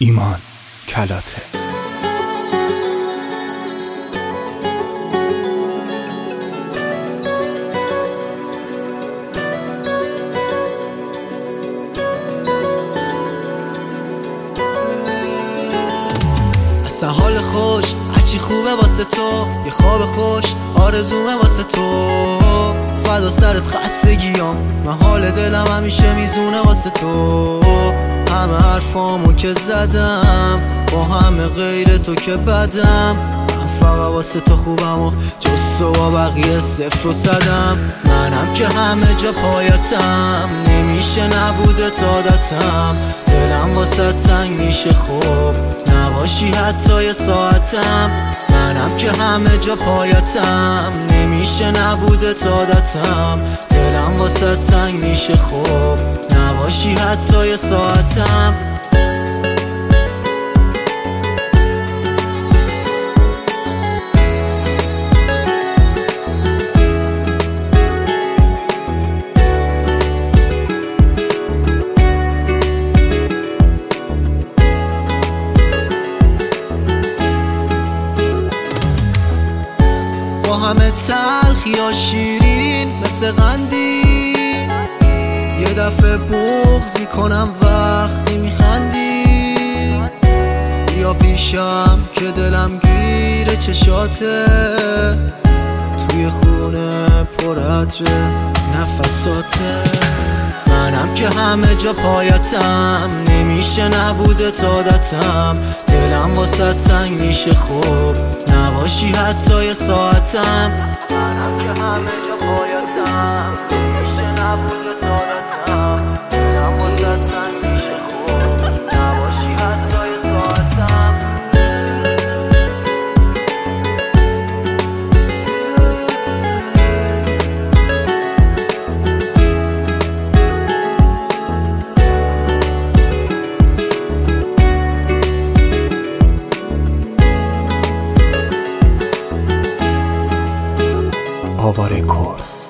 ایمان کلاته. اصلا حال خوش هرچی خوبه واسه تو، یه خواب خوش آرزومه واسه تو. فدا سرت خستگیام، من حال دلم همیشه میزونه واسه تو. همه حرفامو که زدم با همه غیر تو که بدم، من فقط واسه تو خوبم و جز تو با بقیه صفر و صدم. منم که همه جا پایتم، نمیشه نبوده تادتم. دلم واسه تنگ میشه خوب نباشی حتی یه ساعتم. منم که همه جا پایتم، نمیشه نبوده تادتم. دلم واسه تنگ میشه خوب نباشی حتی یه ساعتم. با همه تلخ یا شیرین مثل قندیل، یه دفعه بغض میکنم وقتی میخندی. بیا پیشم که دلم گیره چشاته، توی خونه پر عطر نفساته. منم که همه جا پایتم، نمیشه نبوده تادتم. دلم واسه تنگ میشه خوب نباشی حتی یه ساعتم. منم که همه جا پایتم، نمیشه نبوده تادتم. دلم واسه تنگ میشه خوب نباشی حتی یه ساعتم. آواره کورس.